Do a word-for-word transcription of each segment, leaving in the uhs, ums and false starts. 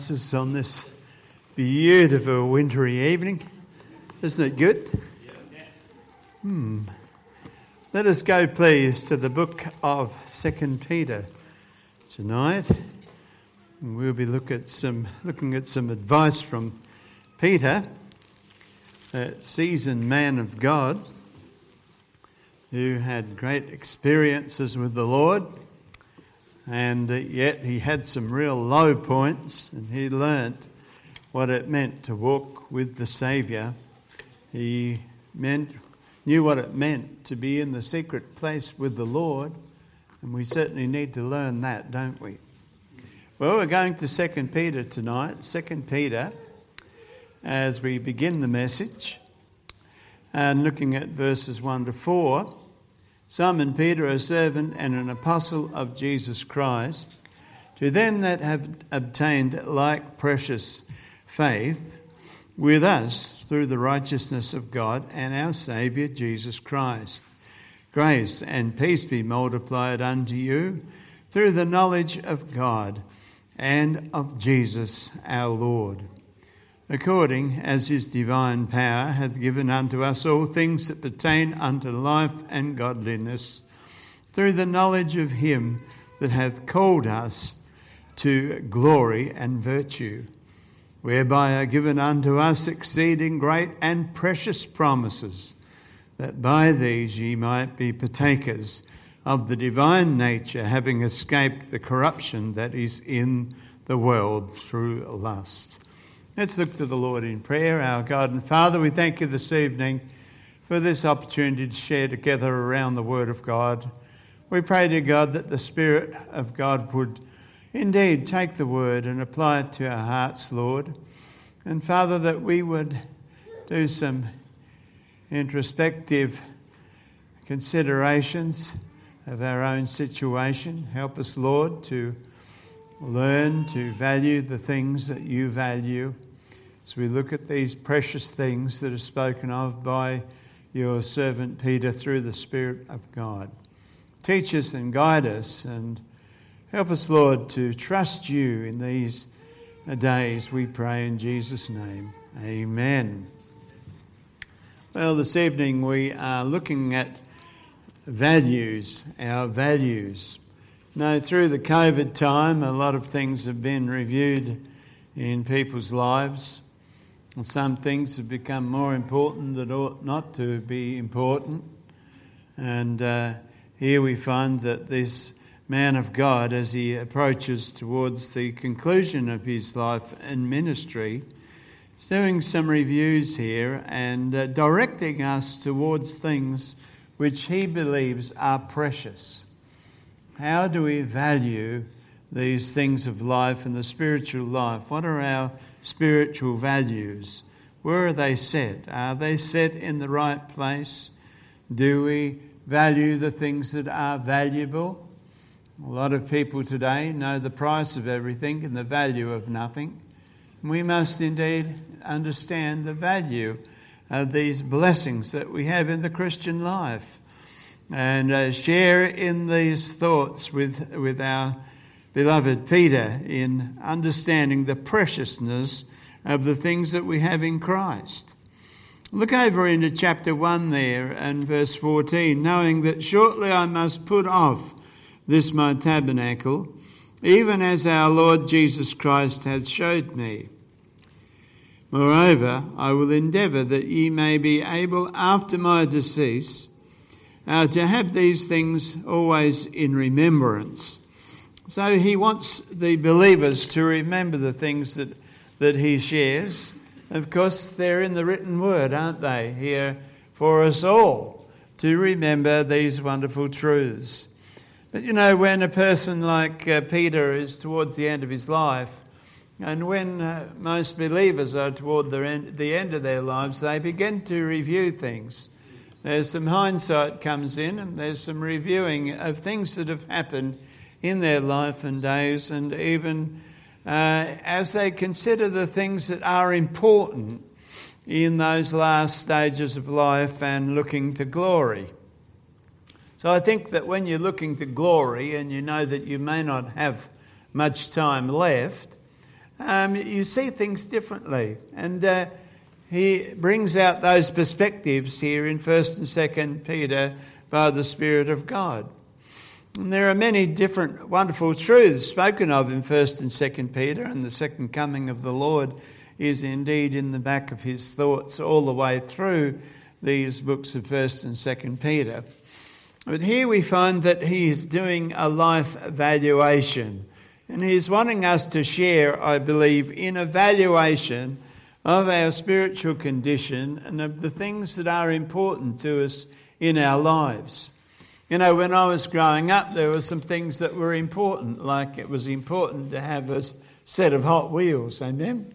Us on this beautiful wintry evening. Isn't it good? Hmm. Let us go, please, to the book of Second Peter tonight. And we'll be look at some, looking at some advice from Peter, a seasoned man of God who had great experiences with the Lord. And yet he had some real low points, and he learnt what it meant to walk with the Saviour. He meant, knew what it meant to be in the secret place with the Lord, and we certainly need to learn that, don't we? Well, we're going to Second Peter tonight, Second Peter, as we begin the message, and looking at verses one to four. Simon Peter, a servant and an apostle of Jesus Christ, to them that have obtained like precious faith with us through the righteousness of God and our Saviour Jesus Christ. Grace and peace be multiplied unto you through the knowledge of God and of Jesus our Lord, according as his divine power hath given unto us all things that pertain unto life and godliness, through the knowledge of him that hath called us to glory and virtue, whereby are given unto us exceeding great and precious promises, that by these ye might be partakers of the divine nature, having escaped the corruption that is in the world through lust. Let's look to the Lord in prayer. Our God and Father, we thank you this evening for this opportunity to share together around the Word of God. We pray to God that the Spirit of God would indeed take the Word and apply it to our hearts, Lord. And Father, that we would do some introspective considerations of our own situation. Help us, Lord, to learn to value the things that you value as we look at these precious things that are spoken of by your servant Peter through the Spirit of God. Teach us and guide us and help us, Lord, to trust you in these days, we pray in Jesus' name. Amen. Well, this evening we are looking at values, our values. No, through the COVID time, a lot of things have been reviewed in people's lives. And some things have become more important that ought not to be important. And uh, here we find that this man of God, as he approaches towards the conclusion of his life and ministry, is doing some reviews here and uh, directing us towards things which he believes are precious. How do we value these things of life and the spiritual life? What are our spiritual values? Where are they set? Are they set in the right place? Do we value the things that are valuable? A lot of people today know the price of everything and the value of nothing. We must indeed understand the value of these blessings that we have in the Christian life, and uh, share in these thoughts with, with our beloved Peter in understanding the preciousness of the things that we have in Christ. Look over into chapter one there and verse fourteen, knowing that shortly I must put off this my tabernacle, even as our Lord Jesus Christ hath showed me. Moreover, I will endeavour that ye may be able after my decease Uh, to have these things always in remembrance. So he wants the believers to remember the things that, that he shares. Of course, they're in the written word, aren't they, here for us all to remember these wonderful truths. But you know, when a person like uh, Peter is towards the end of his life, and when uh, most believers are toward the end, the end of their lives, they begin to review things. There's some hindsight comes in, and there's some reviewing of things that have happened in their life and days, and even uh, as they consider the things that are important in those last stages of life and looking to glory. So I think that when you're looking to glory and you know that you may not have much time left, um, you see things differently. And uh, he brings out those perspectives here in First and Second Peter by the Spirit of God. And there are many different wonderful truths spoken of in First and Second Peter, and the second coming of the Lord is indeed in the back of his thoughts all the way through these books of First and Second Peter. But here we find that he is doing a life evaluation, and he's wanting us to share, I believe, in evaluation of our spiritual condition and of the things that are important to us in our lives. You know, when I was growing up, there were some things that were important, like it was important to have a set of Hot Wheels, amen?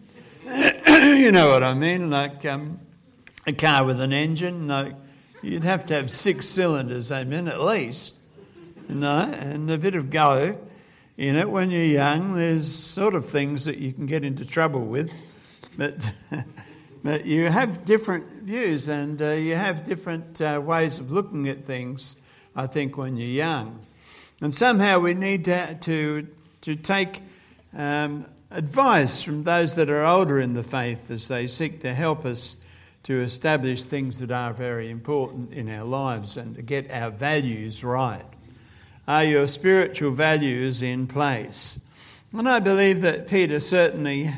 You know what I mean? Like um, a car with an engine, like you'd have to have six cylinders, amen, at least, you know, and a bit of go in it. When you're young, there's sort of things that you can get into trouble with, but but you have different views and uh, you have different uh, ways of looking at things, I think, when you're young. And somehow we need to to, to take um, advice from those that are older in the faith as they seek to help us to establish things that are very important in our lives and to get our values right. Are your spiritual values in place? And I believe that Peter certainly uh,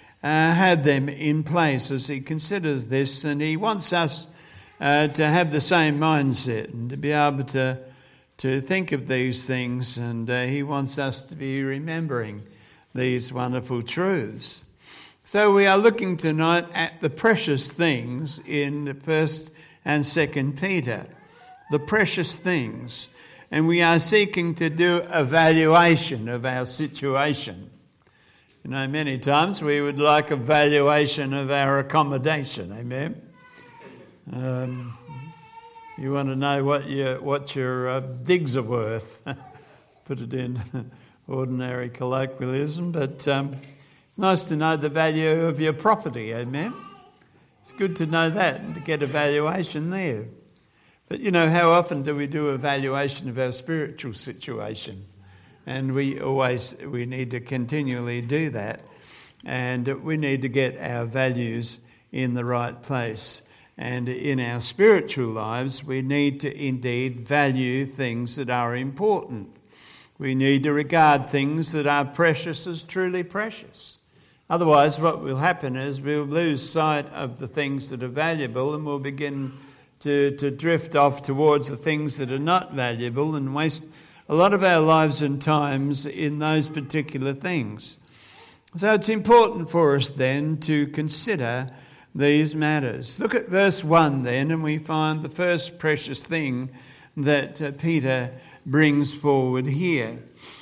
had them in place as he considers this, and he wants us uh, to have the same mindset and to be able to, to think of these things, and uh, he wants us to be remembering these wonderful truths. So we are looking tonight at the precious things in First and Second Peter, the precious things, and we are seeking to do evaluation of our situation. You know, many times we would like a valuation of our accommodation, amen? Um, you want to know what your what your uh, digs are worth. Put it in ordinary colloquialism, but um, it's nice to know the value of your property, amen? It's good to know that and to get a valuation there. But you know, how often do we do a valuation of our spiritual situation? And we always, we need to continually do that. And we need to get our values in the right place. And in our spiritual lives, we need to indeed value things that are important. We need to regard things that are precious as truly precious. Otherwise, what will happen is we'll lose sight of the things that are valuable, and we'll begin to, to drift off towards the things that are not valuable and waste a lot of our lives and times in those particular things. So it's important for us then to consider these matters. Look at verse one then, and we find the first precious thing that uh, Peter brings forward here.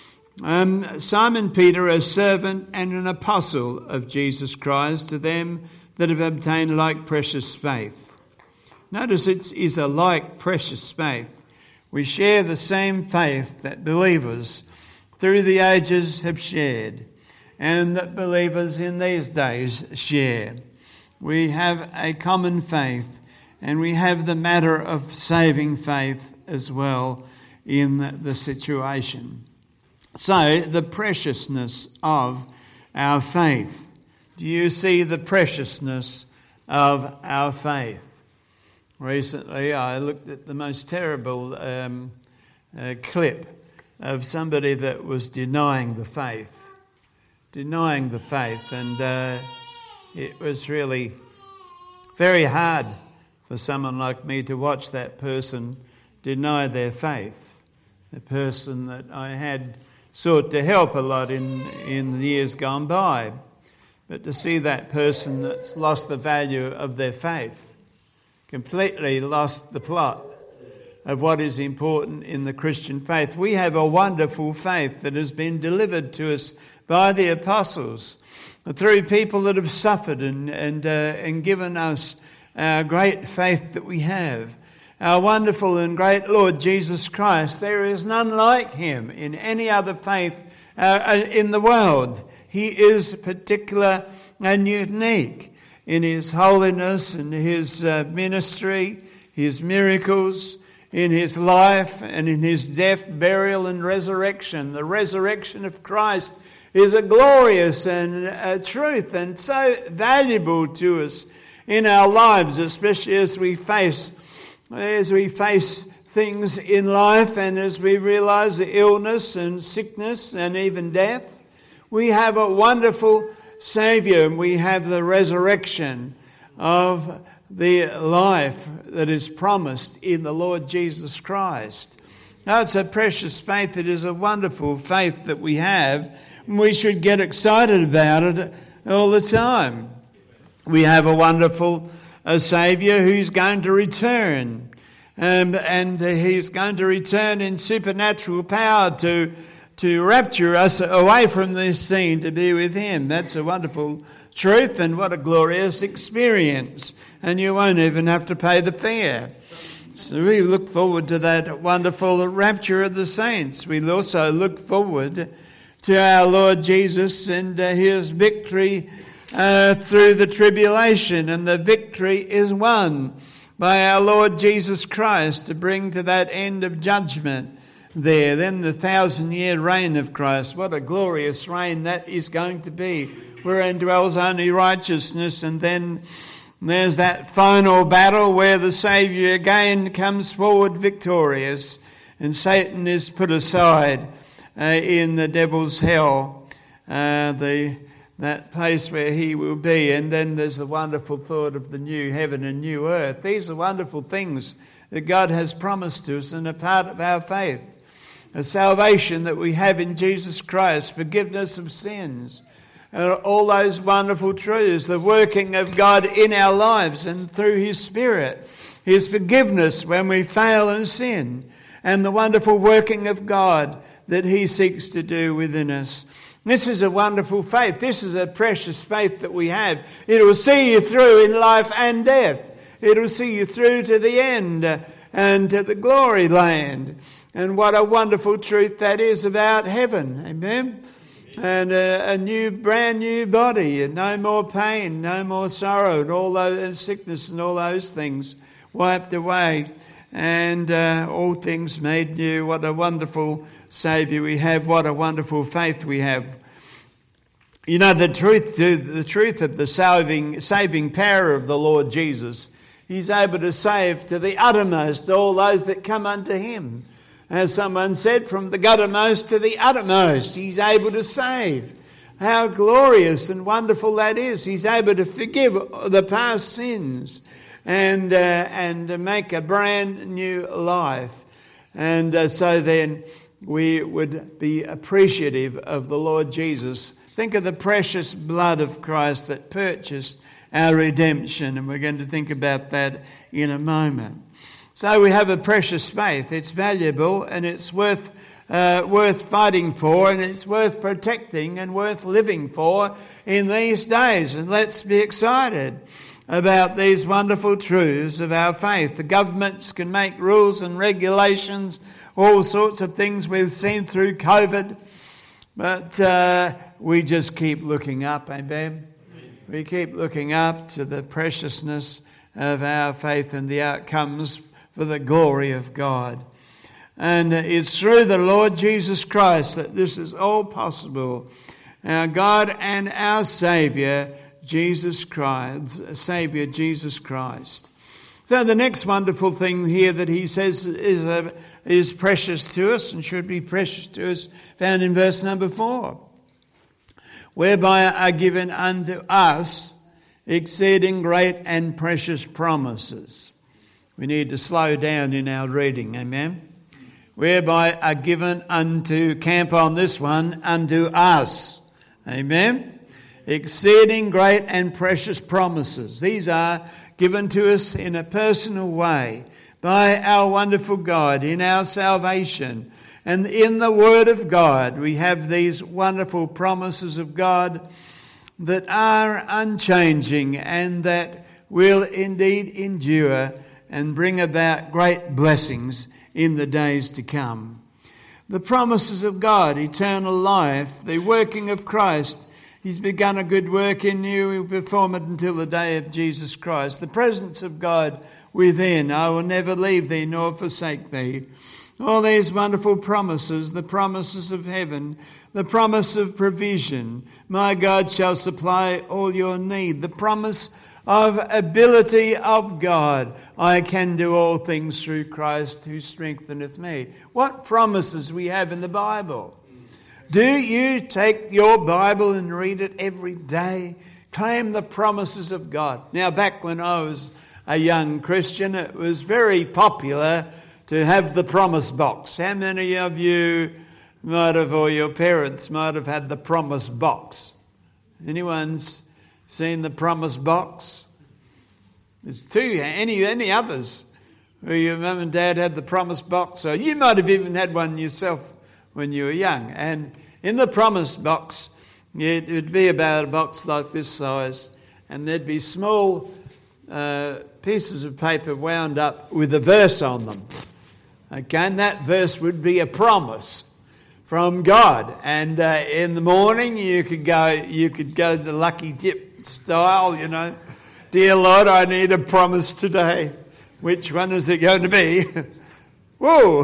Um, Simon Peter, a servant and an apostle of Jesus Christ, to them that have obtained like precious faith. Notice it is a like precious faith. We share the same faith that believers through the ages have shared, and that believers in these days share. We have a common faith, and we have the matter of saving faith as well in the situation. So, the preciousness of our faith. Do you see the preciousness of our faith? Recently, I looked at the most terrible um, uh, clip of somebody that was denying the faith. Denying the faith, and uh, it was really very hard for someone like me to watch that person deny their faith. A person that I had sought to help a lot in, in the years gone by. But to see that person that's lost the value of their faith, completely lost the plot of what is important in the Christian faith. We have a wonderful faith that has been delivered to us by the apostles, through people that have suffered and, and, uh, and given us our great faith that we have. Our wonderful and great Lord Jesus Christ, there is none like him in any other faith uh, in the world. He is particular and unique in his holiness and his uh, ministry, his miracles, in his life and in his death, burial and resurrection. The resurrection of Christ is a glorious and a truth and so valuable to us in our lives, especially as we face as we face things in life and as we realize the illness and sickness and even death. We have a wonderful Saviour, and we have the resurrection of the life that is promised in the Lord Jesus Christ. Now, it's a precious faith. It is a wonderful faith that we have. We should get excited about it all the time. We have a wonderful uh, Saviour who's going to return. Um, and uh, he's going to return in supernatural power to, to rapture us away from this scene to be with him. That's a wonderful truth, and what a glorious experience. And you won't even have to pay the fare. So we look forward to that wonderful rapture of the saints. We also look forward to our Lord Jesus and uh, his victory uh, through the tribulation. And the victory is won by our Lord Jesus Christ to bring to that end of judgment there. Then the thousand-year reign of Christ. What a glorious reign that is going to be, wherein dwells only righteousness. And then there's that final battle where the Saviour again comes forward victorious and Satan is put aside uh, in the devil's hell, uh, the that place where he will be. And then there's the wonderful thought of the new heaven and new earth. These are wonderful things that God has promised to us and a part of our faith. A salvation that we have in Jesus Christ, forgiveness of sins, uh, all those wonderful truths, the working of God in our lives and through his Spirit, his forgiveness when we fail and sin, and the wonderful working of God that he seeks to do within us. This is a wonderful faith. This is a precious faith that we have. It will see you through in life and death. It will see you through to the end and to the glory land. And what a wonderful truth that is about heaven. Amen. And a, a new, brand new body, and no more pain, no more sorrow, and all those and sickness and all those things wiped away, and uh, all things made new. What a wonderful Saviour we have! What a wonderful faith we have! You know, the truth, the truth of the saving, saving power of the Lord Jesus. He's able to save to the uttermost all those that come unto him. As someone said, from the guttermost to the uttermost, he's able to save. How glorious and wonderful that is. He's able to forgive the past sins and uh, and make a brand new life. And uh, so then we would be appreciative of the Lord Jesus. Think of the precious blood of Christ that purchased our redemption, and we're going to think about that in a moment. So we have a precious faith. It's valuable, and it's worth uh, worth fighting for, and it's worth protecting and worth living for in these days. And let's be excited about these wonderful truths of our faith. The governments can make rules and regulations, all sorts of things we've seen through COVID, but uh, we just keep looking up, amen? We keep looking up to the preciousness of our faith and the outcomes for the glory of God. And it's through the Lord Jesus Christ that this is all possible. Our God and our Saviour, Jesus Christ, Saviour Jesus Christ. So the next wonderful thing here that he says is, uh, is precious to us and should be precious to us, found in verse number four. Whereby are given unto us exceeding great and precious promises. We need to slow down in our reading, amen? Whereby are given unto, camp on this one, unto us, amen? Exceeding great and precious promises. These are given to us in a personal way by our wonderful God in our salvation. And in the Word of God, we have these wonderful promises of God that are unchanging and that will indeed endure and bring about great blessings in the days to come. The promises of God, eternal life, the working of Christ. He's begun a good work in you. He will perform it until the day of Jesus Christ. The presence of God within. I will never leave thee nor forsake thee. All these wonderful promises, the promises of heaven, The promise of provision. My God shall supply all your need. The promise of ability of God. I can do all things through Christ who strengtheneth me. What promises we have in the Bible. Do you take your Bible and read it every day? Claim the promises of God. Now, back when I was a young Christian, it was very popular to have the promise box. How many of you might have, or your parents might have had the promise box? Anyone's seen the promise box? There's two. Any any others where your mum and dad had the promise box? Or you might have even had one yourself when you were young. And in the promise box, it would be about a box like this size, and there'd be small uh, pieces of paper wound up with a verse on them. Okay, and that verse would be a promise from God. And uh, in the morning, you could go, you could go the lucky dip style, you know. Dear Lord, I need a promise today. Which one is it going to be? Whoa!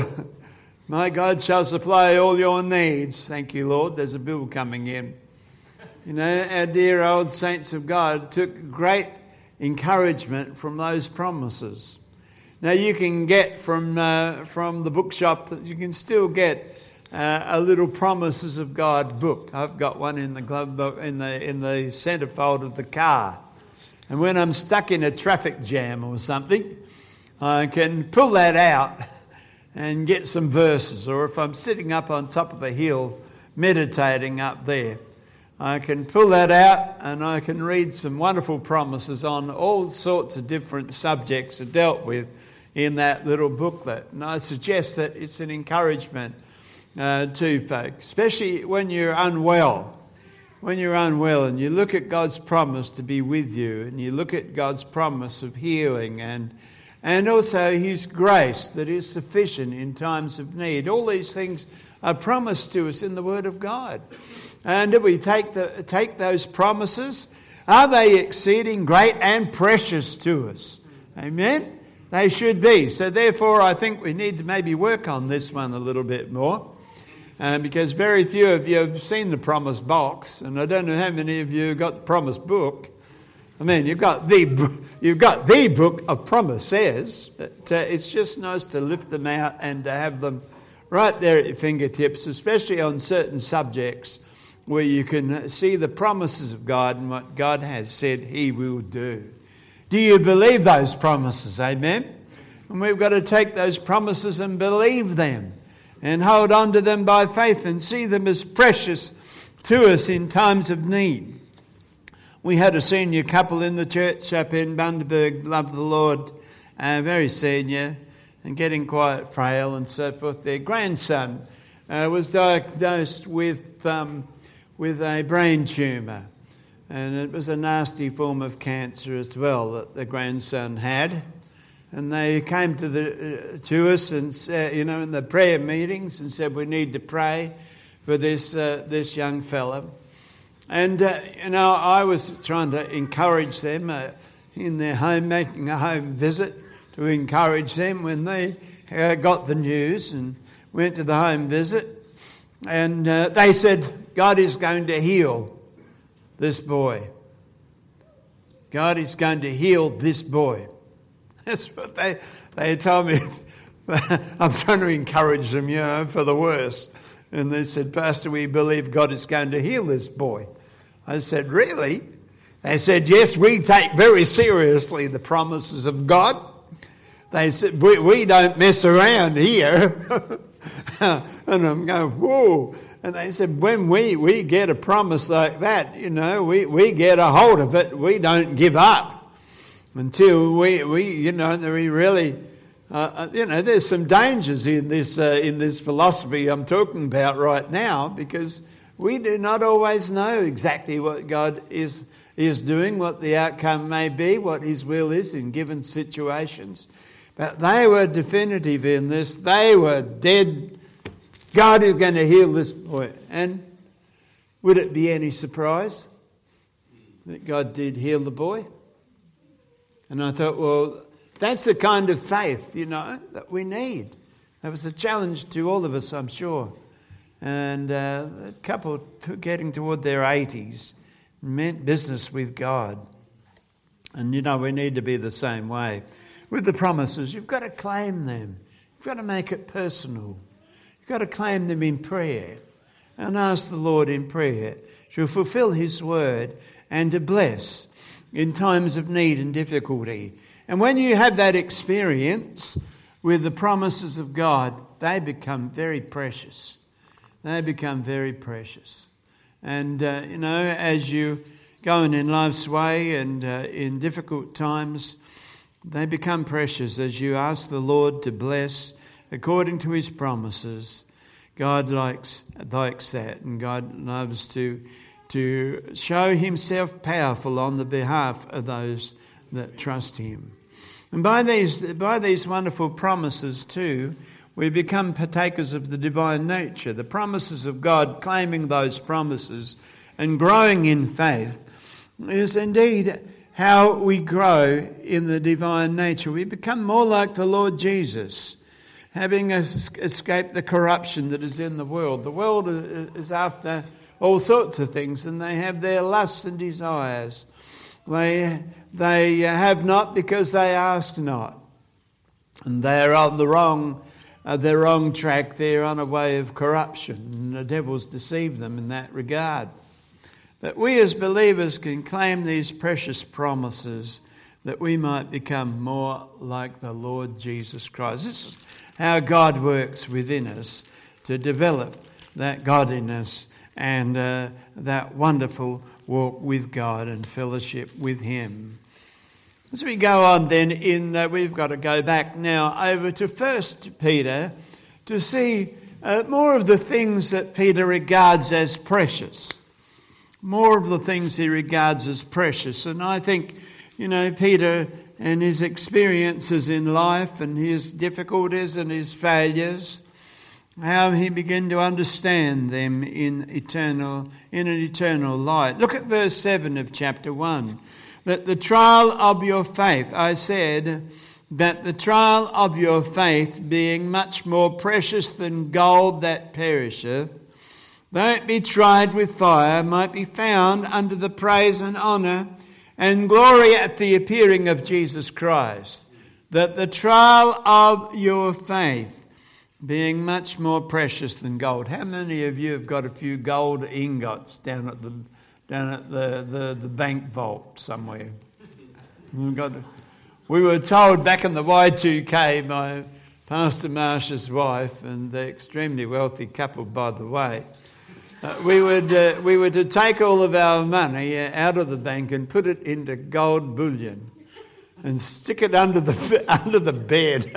My God shall supply all your needs. Thank you, Lord. There's a bill coming in. You know, our dear old saints of God took great encouragement from those promises. Now, you can get from uh, from the bookshop, you can still get uh, a little Promises of God book. I've got one in the glove book, in the in the centerfold of the car. And when I'm stuck in a traffic jam or something, I can pull that out and get some verses. Or if I'm sitting up on top of a hill meditating up there, I can pull that out and I can read some wonderful promises on all sorts of different subjects are dealt with in that little booklet. And I suggest that it's an encouragement uh, to folk, especially when you're unwell. When you're unwell and you look at God's promise to be with you, and you look at God's promise of healing, and and also His grace that is sufficient in times of need. All these things are promised to us in the Word of God. And if we take the take those promises, are they exceeding great and precious to us? Amen? They should be. So therefore, I think we need to maybe work on this one a little bit more. Uh, because very few of you have seen the promise box, and I don't know how many of you got the promise book. I mean, you've got the you've got the book of promises, but uh, it's just nice to lift them out and to have them right there at your fingertips, especially on certain subjects where you can see the promises of God and what God has said He will do. Do you believe those promises? Amen? And we've got to take those promises and believe them, and hold on to them by faith and see them as precious to us in times of need. We had a senior couple in the church up in Bundaberg, loved the Lord, uh, very senior and getting quite frail and so forth. Their grandson uh, was diagnosed with um, with a brain tumour, and it was a nasty form of cancer as well that the grandson had. And they came to the uh, to us and uh, you know in the prayer meetings and said we need to pray for this uh, this young fellow. And uh, you know I was trying to encourage them uh, in their home, making a home visit to encourage them when they uh, got the news and went to the home visit. And uh, they said God is going to heal this boy. God is going to heal this boy. That's what they, they told me. I'm trying to encourage them, you know, for the worst. And they said, Pastor, we believe God is going to heal this boy. I said, really? They said, yes, we take very seriously the promises of God. They said, we, we don't mess around here. And I'm going, whoa. And they said, when we, we get a promise like that, you know, we, we get a hold of it. We don't give up. Until we, we, you know, we really, uh, you know, there's some dangers in this uh, in this philosophy I'm talking about right now, because we do not always know exactly what God is is doing, what the outcome may be, what His will is in given situations. But they were definitive in this. They were dead. God is going to heal this boy. And would it be any surprise that God did heal the boy? And I thought, well, that's the kind of faith, you know, that we need. That was a challenge to all of us, I'm sure. and uh, a couple t- getting toward their eighties meant business with God. And, you know, we need to be the same way. With the promises, you've got to claim them. You've got to make it personal. You've got to claim them in prayer and ask the Lord in prayer to fulfill his word and to bless in times of need and difficulty. And when you have that experience with the promises of God, they become very precious. They become very precious. And, uh, you know, as you go on in life's way and uh, in difficult times, they become precious as you ask the Lord to bless according to his promises. God likes likes that, and God loves to, to show himself powerful on the behalf of those that trust him. And by these, by these wonderful promises too, we become partakers of the divine nature. The promises of God, claiming those promises and growing in faith, is indeed how we grow in the divine nature. We become more like the Lord Jesus, having escaped the corruption that is in the world. The world is after all sorts of things, and they have their lusts and desires. They, they have not because they ask not. And they are on the wrong, uh, the wrong track. They're on a way of corruption, and the devil's deceived them in that regard. But we as believers can claim these precious promises that we might become more like the Lord Jesus Christ. This is how God works within us to develop that godliness and uh, that wonderful walk with God and fellowship with him. As we go on then, in uh, we've got to go back now over to First Peter to see uh, more of the things that Peter regards as precious. More of the things he regards as precious. And I think, you know, Peter and his experiences in life and his difficulties and his failures, how he began to understand them in eternal, in an eternal light. Look at verse seven of chapter one. That the trial of your faith, I said, that the trial of your faith, being much more precious than gold that perisheth, though it be tried with fire, might be found unto the praise and honour and glory at the appearing of Jesus Christ. That the trial of your faith, being much more precious than gold. How many of you have got a few gold ingots down at the down at the, the, the bank vault somewhere? We've got, we were told back in the Y two K, my Pastor Marsha's wife, and the extremely wealthy couple, by the way, Uh, we would uh, we were to take all of our money out of the bank and put it into gold bullion and stick it under the under the bed.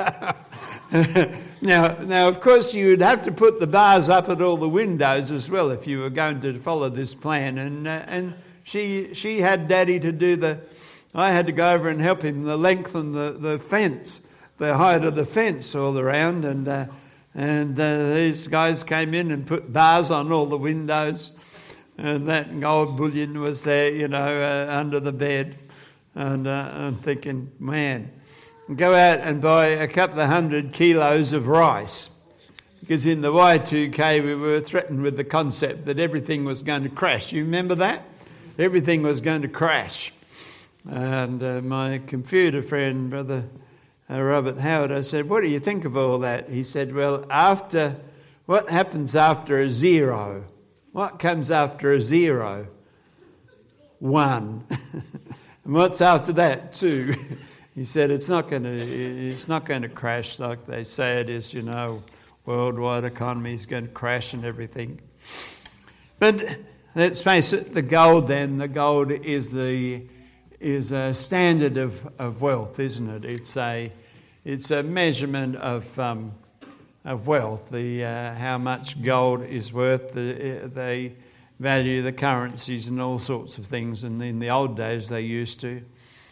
now, now, of course, you would have to put the bars up at all the windows as well if you were going to follow this plan. And uh, and she she had Daddy to do the. I had to go over and help him the lengthen the the fence, the height of the fence all around, and. Uh, And uh, these guys came in and put bars on all the windows, and that gold bullion was there, you know, uh, under the bed. And uh, I'm thinking, man, go out and buy a couple of hundred kilos of rice, because in the Y two K we were threatened with the concept that everything was going to crash. You remember that? Everything was going to crash. And uh, my computer friend, Brother Uh, Robert Howard, I said, what do you think of all that? He said, well, after, what happens after a zero? What comes after a zero? One. And what's after that? Two. He said, it's not going to, it's not going to crash like they say it is, you know, worldwide economy is going to crash and everything. But let's face it, the gold then, the gold is the is a standard of, of wealth, isn't it? It's a it's a measurement of um, of wealth. The uh, how much gold is worth. The, uh, they value the currencies and all sorts of things. And in the old days, they used to.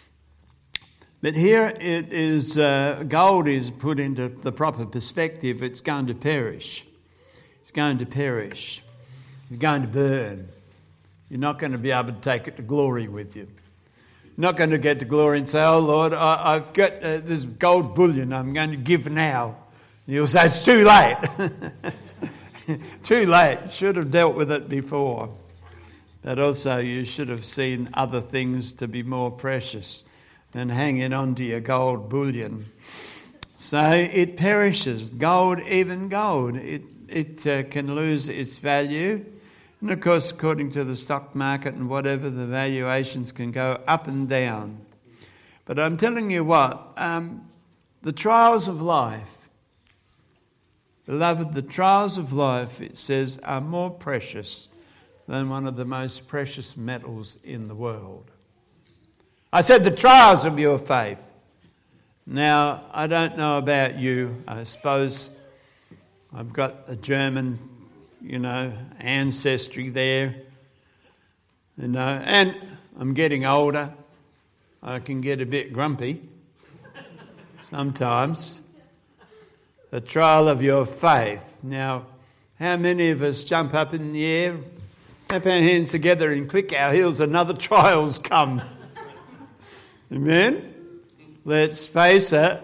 But here it is. Uh, gold is put into the proper perspective. It's going to perish. It's going to perish. It's going to burn. You're not going to be able to take it to glory with you. Not going to get to glory and say, oh, Lord, I, I've got uh, this gold bullion I'm going to give now. And you'll say, it's too late. Too late. Should have dealt with it before. But also you should have seen other things to be more precious than hanging on to your gold bullion. So it perishes. Gold, even gold, it, it uh, can lose its value. And of course, according to the stock market and whatever, the valuations can go up and down. But I'm telling you what, um, the trials of life, beloved, the trials of life, it says, are more precious than one of the most precious metals in the world. I said the trials of your faith. Now, I don't know about you. I suppose I've got a German, you know, ancestry there. You know, and I'm getting older. I can get a bit grumpy sometimes. The trial of your faith. Now, how many of us jump up in the air, clap our hands together and click our heels, another trial's come? Amen? Let's face it,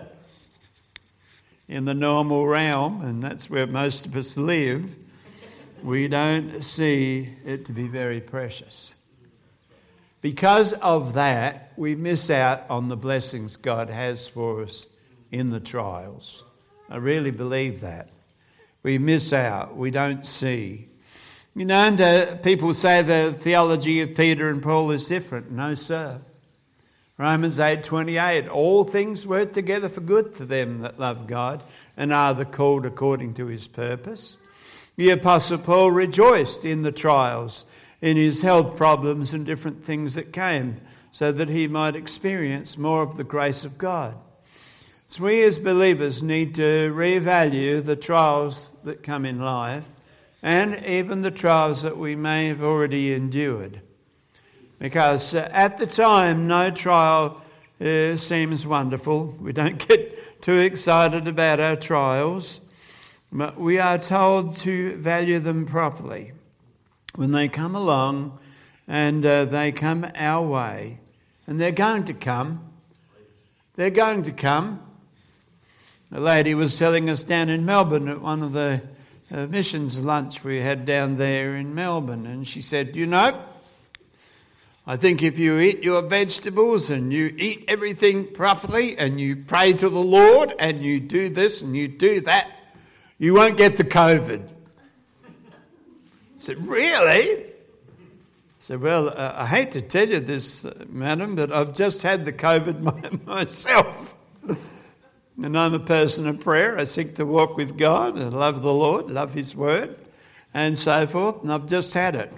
in the normal realm, and that's where most of us live, we don't see it to be very precious. Because of that, we miss out on the blessings God has for us in the trials. I really believe that. We miss out. We don't see. You know, and uh, people say the theology of Peter and Paul is different. No, sir. Romans eight twenty-eight, all things work together for good to them that love God and are the called according to his purpose. The Apostle Paul rejoiced in the trials, in his health problems and different things that came, so that he might experience more of the grace of God. So we as believers need to revalue the trials that come in life and even the trials that we may have already endured. Because uh, at the time, no trial uh, seems wonderful. We don't get too excited about our trials. But we are told to value them properly. When they come along and uh, they come our way, and they're going to come, they're going to come. A lady was telling us down in Melbourne at one of the uh, missions lunch we had down there in Melbourne, and she said, you know, I think if you eat your vegetables and you eat everything properly and you pray to the Lord and you do this and you do that, you won't get the COVID. I said, really? I said, well, uh, I hate to tell you this, uh, madam, but I've just had the COVID my, myself. And I'm a person of prayer. I seek to walk with God. I love the Lord, love his word, and so forth. And I've just had it.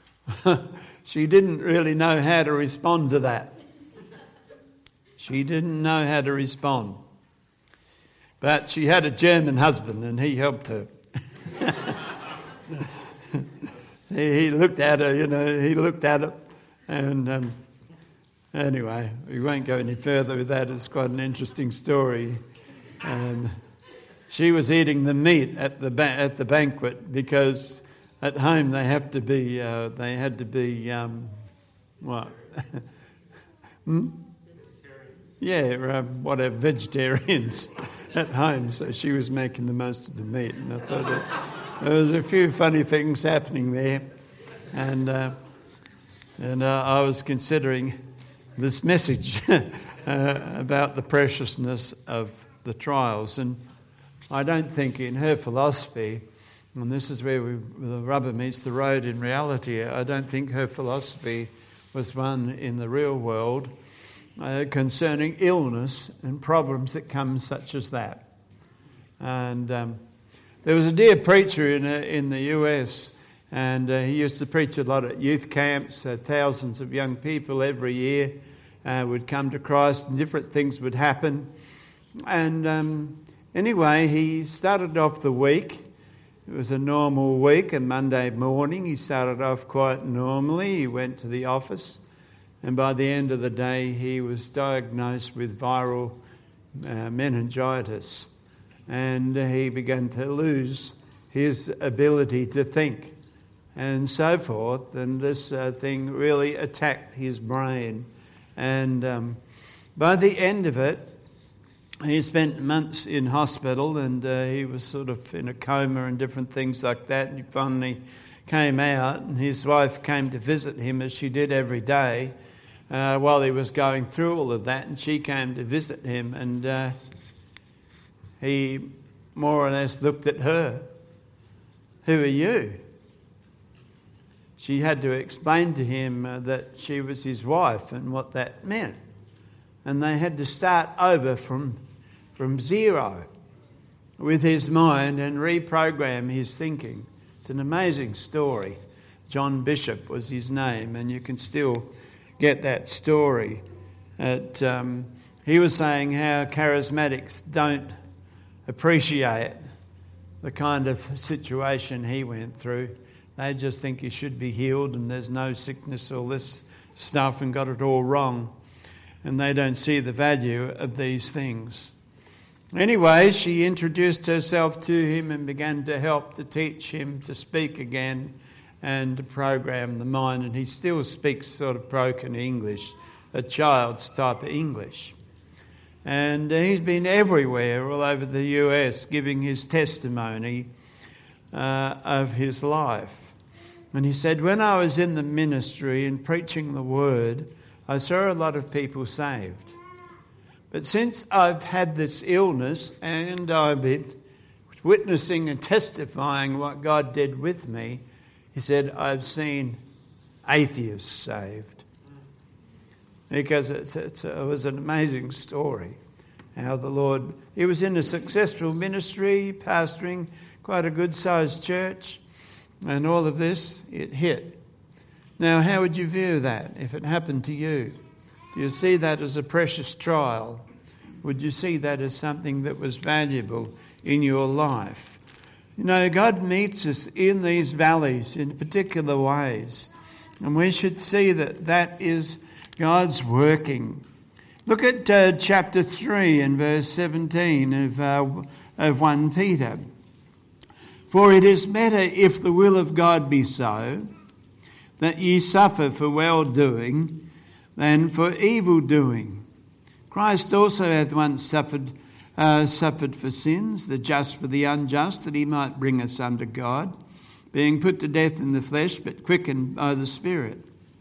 She didn't really know how to respond to that. She didn't know how to respond. But she had a German husband and he helped her. he, he looked at her, you know, he looked at her. And um, anyway, we won't go any further with that. It's quite an interesting story. Um, she was eating the meat at the ba- at the banquet because at home they have to be, uh, they had to be, um, what? hmm? Yeah, um, whatever, vegetarians at home. So she was making the most of the meat. And I thought it, there was a few funny things happening there. And uh, and uh, I was considering this message uh, about the preciousness of the trials. And I don't think in her philosophy, and this is where we, the rubber meets the road in reality, I don't think her philosophy was one in the real world uh, concerning illness and problems that come such as that. And um, there was a dear preacher in, uh, in the U S, and uh, he used to preach a lot at youth camps. Uh, thousands of young people every year uh, would come to Christ, and different things would happen. And um, anyway, he started off the week. It was a normal week, and Monday morning he started off quite normally. He went to the office, and by the end of the day he was diagnosed with viral uh, meningitis, and he began to lose his ability to think and so forth, and this uh, thing really attacked his brain. And um, by the end of it, he spent months in hospital, and uh, he was sort of in a coma and different things like that. And he finally came out, and his wife came to visit him, as she did every day, uh, while he was going through all of that. And she came to visit him, and uh, he more or less looked at her. "Who are you?" She had to explain to him uh, that she was his wife and what that meant. And they had to start over from, from zero with his mind and reprogram his thinking. It's an amazing story. John Bishop was his name, and you can still get that story. At, um, he was saying how charismatics don't appreciate the kind of situation he went through. They just think he should be healed and there's no sickness, all this stuff, and got it all wrong. And they don't see the value of these things. Anyway, she introduced herself to him and began to help to teach him to speak again and to program the mind. And he still speaks sort of broken English, a child's type of English. And he's been everywhere, all over the U S, giving his testimony uh, of his life. And he said, when I was in the ministry and preaching the word, I saw a lot of people saved. But since I've had this illness and I've been witnessing and testifying what God did with me, he said, I've seen atheists saved. Because it's, it's, it was an amazing story, how the Lord... He was in a successful ministry, pastoring quite a good-sized church, and all of this, it hit. Now, how would you view that if it happened to you? Do you see that as a precious trial? Would you see that as something that was valuable in your life? You know, God meets us in these valleys in particular ways, and we should see that that is God's working. Look at uh, chapter three and verse seventeen of, uh, of First Peter. For it is better, if the will of God be so, that ye suffer for well-doing than for evil-doing. Christ also hath once suffered uh, suffered for sins, the just for the unjust, that he might bring us unto God, being put to death in the flesh, but quickened by the Spirit.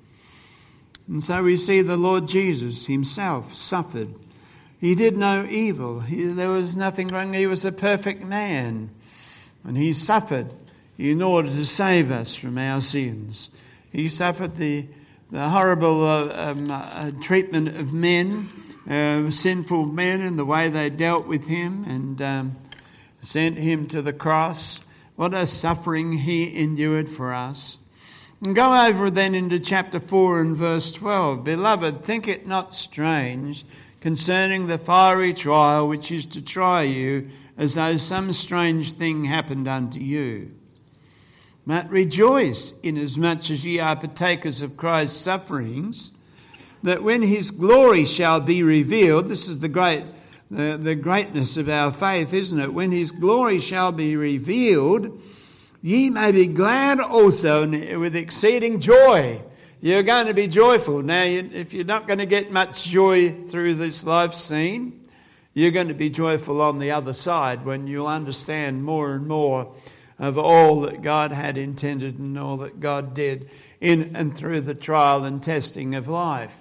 And so we see the Lord Jesus himself suffered. He did no evil. He, there was nothing wrong. He was a perfect man. And he suffered in order to save us from our sins. He suffered the, the horrible uh, um, uh, treatment of men, uh, sinful men, and the way they dealt with him, and um, sent him to the cross. What a suffering he endured for us. And go over then into chapter four and verse twelve. Beloved, think it not strange concerning the fiery trial which is to try you, as though some strange thing happened unto you. But rejoice, inasmuch as ye are partakers of Christ's sufferings, that when his glory shall be revealed, this is the great, the, the greatness of our faith, isn't it? When his glory shall be revealed, ye may be glad also with exceeding joy. You're going to be joyful. Now, if you're not going to get much joy through this life scene, you're going to be joyful on the other side when you'll understand more and more of all that God had intended and all that God did in and through the trial and testing of life.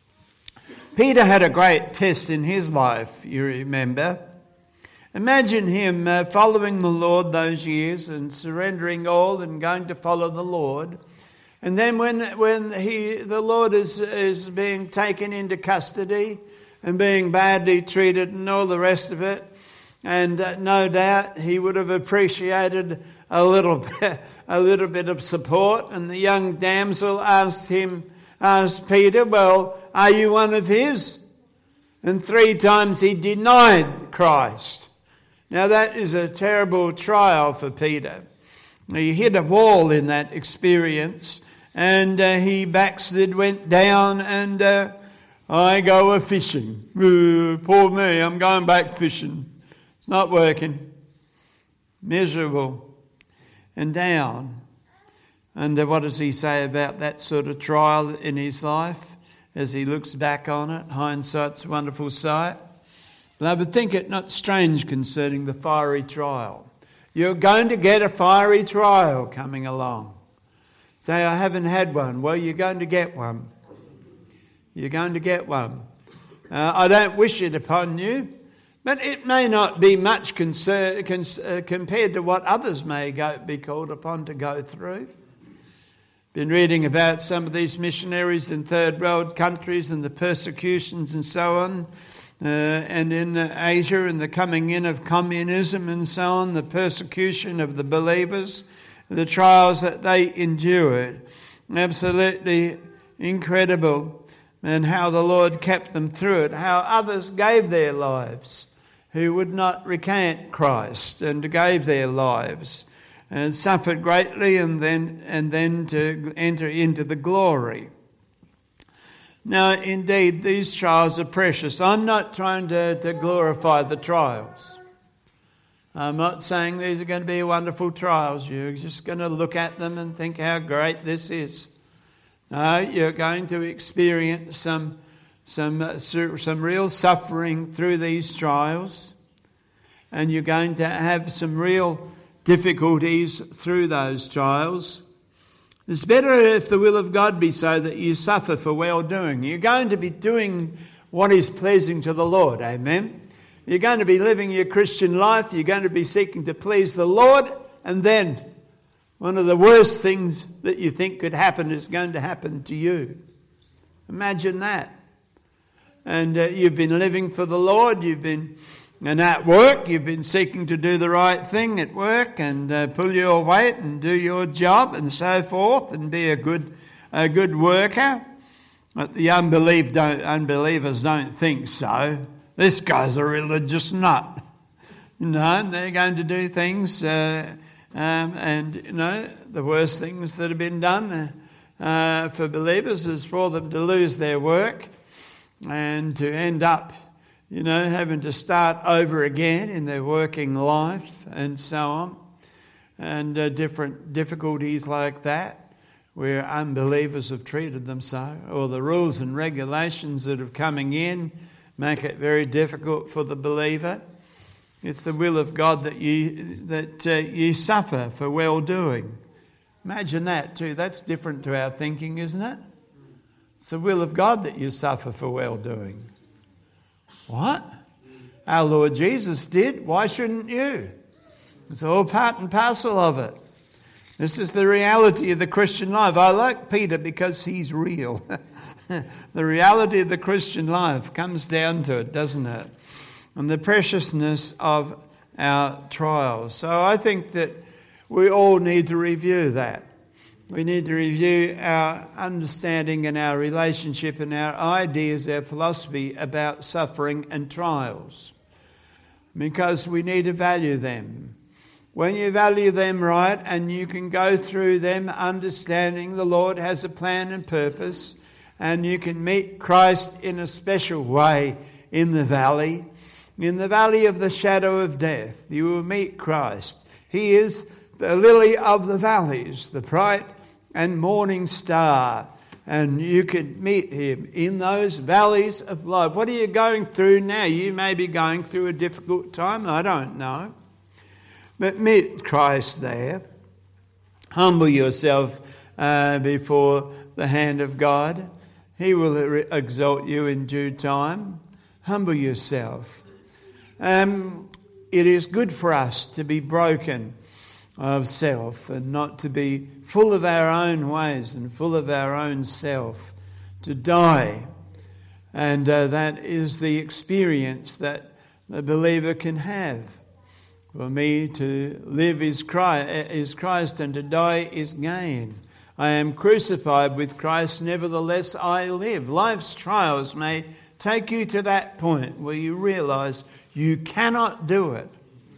Peter had a great test in his life, you remember. Imagine him uh, following the Lord those years and surrendering all and going to follow the Lord. And then when when he the Lord is, is being taken into custody and being badly treated and all the rest of it, and uh, no doubt he would have appreciated a little bit, a little bit of support. And the young damsel asked him, asked Peter, well, are you one of his? And three times he denied Christ. Now that is a terrible trial for Peter. He hit a wall in that experience, and uh, he backslid, went down, and uh, I go a fishing. Uh, poor me, I'm going back fishing. It's not working. Miserable and down. And uh, what does he say about that sort of trial in his life as he looks back on it? Hindsight's a wonderful sight. Beloved, think it not strange concerning the fiery trial. You're going to get a fiery trial coming along. Say, I haven't had one. Well, you're going to get one. You're going to get one. Uh, I don't wish it upon you, but it may not be much concern, cons, uh, compared to what others may go, be called upon to go through. Been reading about some of these missionaries in third world countries and the persecutions and so on, uh, and in Asia and the coming in of communism and so on, the persecution of the believers, the trials that they endured. Absolutely incredible. And how the Lord kept them through it, how others gave their lives who would not recant Christ and gave their lives and suffered greatly and then and then to enter into the glory. Now, indeed, these trials are precious. I'm not trying to, to glorify the trials. I'm not saying these are going to be wonderful trials. You're just going to look at them and think how great this is. No, you're going to experience some, some, uh, some real suffering through these trials, and you're going to have some real difficulties through those trials. It's better if the will of God be so that you suffer for well-doing. You're going to be doing what is pleasing to the Lord, amen? You're going to be living your Christian life, you're going to be seeking to please the Lord, and then one of the worst things that you think could happen is going to happen to you. Imagine that. And uh, you've been living for the Lord, you've been, and at work, you've been seeking to do the right thing at work and uh, pull your weight and do your job and so forth and be a good a good worker. But the unbelief don't, unbelievers don't think so. This guy's a religious nut. You know, they're going to do things... Uh, Um, and, you know, the worst things that have been done uh, for believers is for them to lose their work and to end up, you know, having to start over again in their working life and so on. And uh, different difficulties like that where unbelievers have treated them so. Or the rules and regulations that are coming in make it very difficult for the believer. It's the will of God that you that uh, you suffer for well-doing. Imagine that too. That's different to our thinking, isn't it? It's the will of God that you suffer for well-doing. What? Our Lord Jesus did. Why shouldn't you? It's all part and parcel of it. This is the reality of the Christian life. I like Peter because he's real. The reality of the Christian life comes down to it, doesn't it? And the preciousness of our trials. So I think that we all need to review that. We need to review our understanding and our relationship and our ideas, our philosophy about suffering and trials. Because we need to value them. When you value them right and you can go through them understanding the Lord has a plan and purpose, and you can meet Christ in a special way in the valley, in the valley of the shadow of death, you will meet Christ. He is the lily of the valleys, the bright and morning star. And you can meet him in those valleys of life. What are you going through now? You may be going through a difficult time. I don't know. But meet Christ there. Humble yourself uh, before the hand of God. He will exalt you in due time. Humble yourself. Um, it is good for us to be broken of self and not to be full of our own ways and full of our own self, to die. And uh, that is the experience that the believer can have. For me, to live is Christ, is Christ and to die is gain. I am crucified with Christ, nevertheless I live. Life's trials may take you to that point where you realise you cannot do it.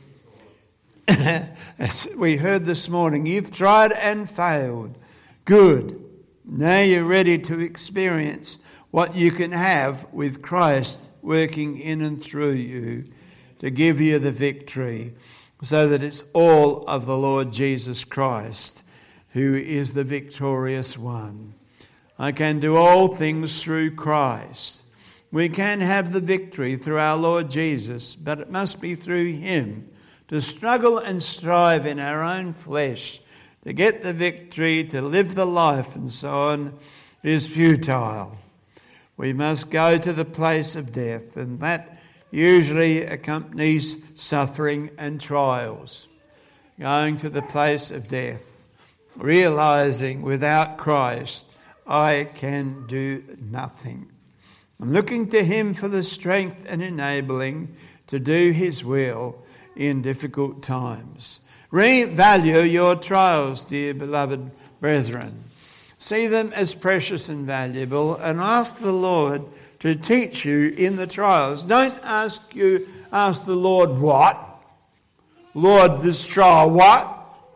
As we heard this morning, you've tried and failed. Good. Now you're ready to experience what you can have with Christ working in and through you to give you the victory, so that it's all of the Lord Jesus Christ who is the victorious one. I can do all things through Christ. We can have the victory through our Lord Jesus, but it must be through him. To struggle and strive in our own flesh to get the victory, to live the life and so on, is futile. We must go to the place of death, and that usually accompanies suffering and trials. Going to the place of death, realizing without Christ I can do nothing. And looking to him for the strength and enabling to do his will in difficult times. Revalue your trials, dear beloved brethren. See them as precious and valuable, and ask the Lord to teach you in the trials. Don't ask you ask the Lord what? Lord, this trial what?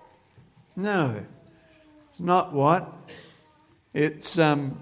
No, it's not what. It's um.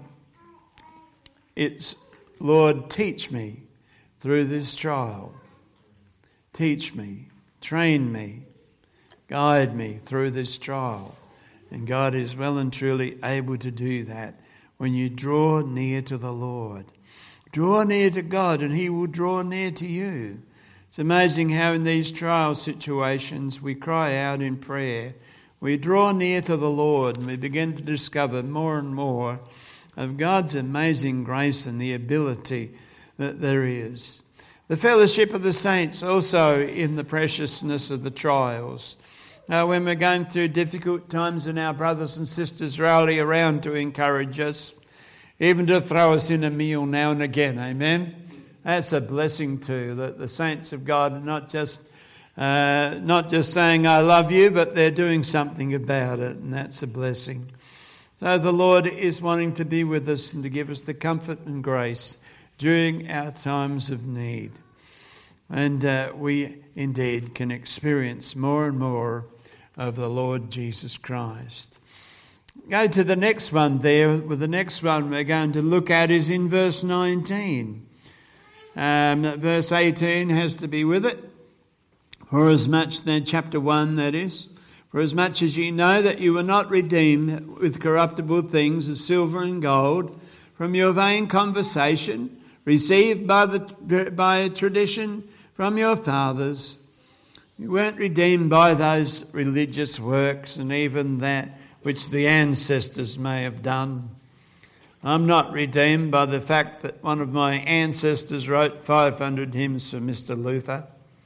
It's Lord, teach me through this trial. Teach me, train me, guide me through this trial. And God is well and truly able to do that when you draw near to the Lord. Draw near to God and he will draw near to you. It's amazing how in these trial situations we cry out in prayer. We draw near to the Lord and we begin to discover more and more of God's amazing grace and the ability that there is. The fellowship of the saints also in the preciousness of the trials. Now, when we're going through difficult times and our brothers and sisters rally around to encourage us, even to throw us in a meal now and again, amen? That's a blessing too, that the saints of God are not just, uh, not just saying, I love you, but they're doing something about it, and that's a blessing. So the Lord is wanting to be with us and to give us the comfort and grace during our times of need. And uh, we indeed can experience more and more of the Lord Jesus Christ. Go to the next one there. Well, the next one we're going to look at is in verse nineteen. Um, verse eighteen has to be with it. For as much, then chapter one that is, for as much as ye know that you were not redeemed with corruptible things as silver and gold from your vain conversation, received by the by tradition from your fathers. You weren't redeemed by those religious works and even that which the ancestors may have done. I'm not redeemed by the fact that one of my ancestors wrote five hundred hymns for Mister Luther.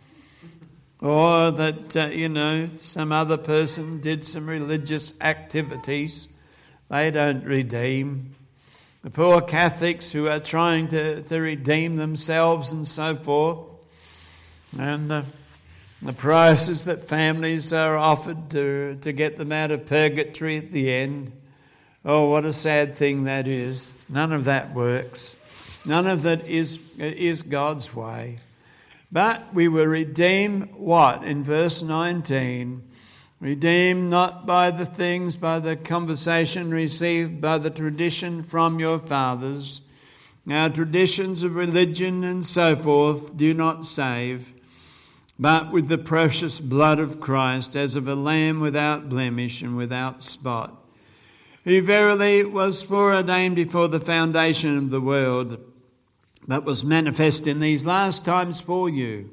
Or that, uh, you know, some other person did some religious activities. They don't redeem. The poor Catholics who are trying to, to redeem themselves and so forth. And the, the prices that families are offered to, to get them out of purgatory at the end. Oh, what a sad thing that is. None of that works. None of that is, is God's way. But we were redeemed, what? In verse nineteen. Redeemed not by the things, by the conversation received by the tradition from your fathers. Now, traditions of religion and so forth do not save, but with the precious blood of Christ, as of a lamb without blemish and without spot, who verily was foreordained before the foundation of the world, but was manifest in these last times for you.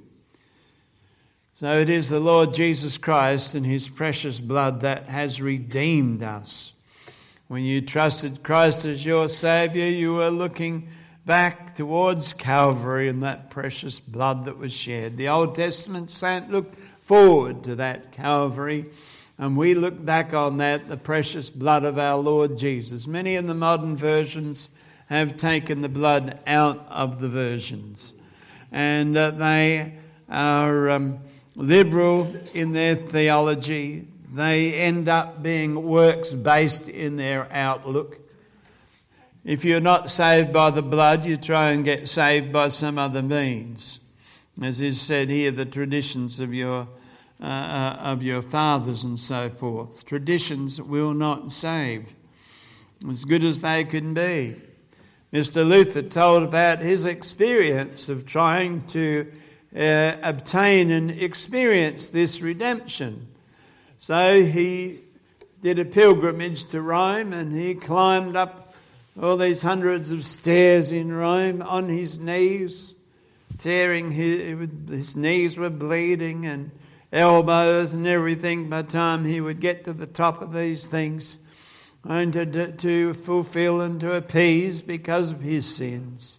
So it is the Lord Jesus Christ and his precious blood that has redeemed us. When you trusted Christ as your Saviour, you were looking back towards Calvary and that precious blood that was shed. The Old Testament saint looked forward to that Calvary, and we look back on that, the precious blood of our Lord Jesus. Many of the modern versions have taken the blood out of the versions, and uh, they are um, liberal in their theology. They end up being works-based in their outlook. If you're not saved by the blood, you try and get saved by some other means. As is said here, the traditions of your uh, uh, of your fathers and so forth. Traditions will not save, as good as they can be. Mister Luther told about his experience of trying to uh, obtain and experience this redemption. So he did a pilgrimage to Rome and he climbed up all these hundreds of stairs in Rome, on his knees, tearing his, his knees were bleeding and elbows and everything by the time he would get to the top of these things, and to, to fulfill and to appease because of his sins